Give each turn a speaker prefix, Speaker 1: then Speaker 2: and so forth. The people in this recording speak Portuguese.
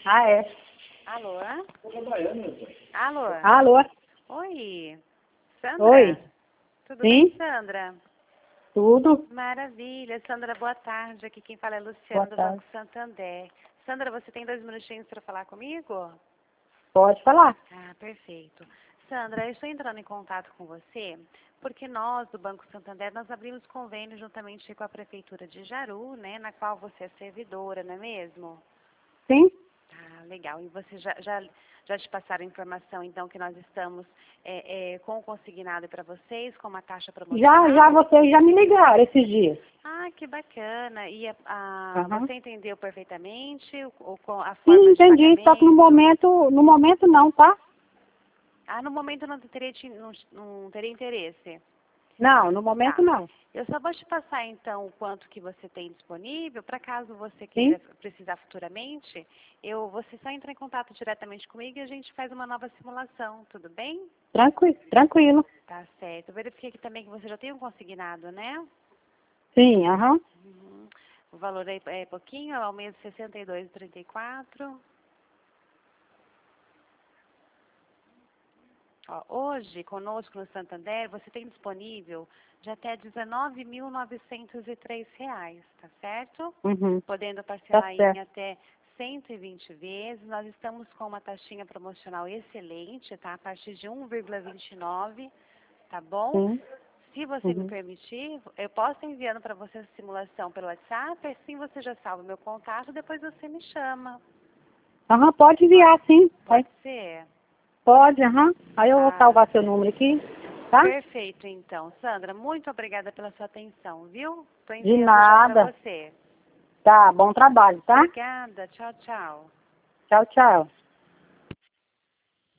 Speaker 1: Ah, é.
Speaker 2: Alô? Alô?
Speaker 1: Alô?
Speaker 2: Oi. Sandra?
Speaker 1: Oi.
Speaker 2: Tudo
Speaker 1: Sim?
Speaker 2: bem, Sandra?
Speaker 1: Tudo?
Speaker 2: Maravilha. Sandra, boa tarde. Aqui quem fala é
Speaker 1: Boa
Speaker 2: Luciana do
Speaker 1: tarde.
Speaker 2: Banco Santander. Sandra, você tem 2 minutinhos para falar comigo?
Speaker 1: Pode falar.
Speaker 2: Ah, perfeito. Sandra, eu estou entrando em contato com você porque nós, do Banco Santander, nós abrimos convênio juntamente com a Prefeitura de Jaru, né, na qual você é servidora, não é mesmo?
Speaker 1: Sim?
Speaker 2: Ah, legal. E você já te passaram a informação, então, que nós estamos com o consignado para vocês, com uma taxa promocional?
Speaker 1: Já vocês já me ligaram esses dias.
Speaker 2: Ah, que bacana. E
Speaker 1: Aham.
Speaker 2: você entendeu perfeitamente a
Speaker 1: Sim,
Speaker 2: forma de
Speaker 1: entendi. Só que no
Speaker 2: pagamento?
Speaker 1: momento não, tá?
Speaker 2: Ah, no momento não teria, não teria interesse.
Speaker 1: Não, no momento
Speaker 2: Tá.
Speaker 1: não.
Speaker 2: Eu só vou te passar, então, o quanto que você tem disponível, para caso você
Speaker 1: Sim?
Speaker 2: queira precisar futuramente, você só entra em contato diretamente comigo e a gente faz uma nova simulação, tudo bem?
Speaker 1: Tranquilo.
Speaker 2: Tá certo. Eu verifiquei aqui também que você já tem um consignado, né?
Speaker 1: Sim, aham.
Speaker 2: Uhum. O valor é pouquinho, é ao mês R$ 62,34. Ó, hoje, conosco no Santander, você tem disponível de até R$ 19.903, tá certo?
Speaker 1: Uhum.
Speaker 2: Podendo
Speaker 1: Tá
Speaker 2: parcelar em
Speaker 1: certo.
Speaker 2: até 120 vezes. Nós estamos com uma taxinha promocional excelente, tá? A partir de 1,29, tá bom?
Speaker 1: Sim.
Speaker 2: Se você me
Speaker 1: Uhum.
Speaker 2: permitir, eu posso estar enviando para você a simulação pelo WhatsApp, assim você já salva o meu contato, depois você me chama.
Speaker 1: Aham, pode enviar, sim.
Speaker 2: Pode ser?
Speaker 1: Pode, aham. Aí eu vou
Speaker 2: Ah,
Speaker 1: salvar seu número aqui, tá?
Speaker 2: perfeito, então. Sandra, muito obrigada pela sua atenção, viu? Estou
Speaker 1: De
Speaker 2: enviando já para
Speaker 1: nada.
Speaker 2: você.
Speaker 1: Tá, bom trabalho, tá?
Speaker 2: Obrigada. Tchau, tchau.
Speaker 1: Tchau, tchau.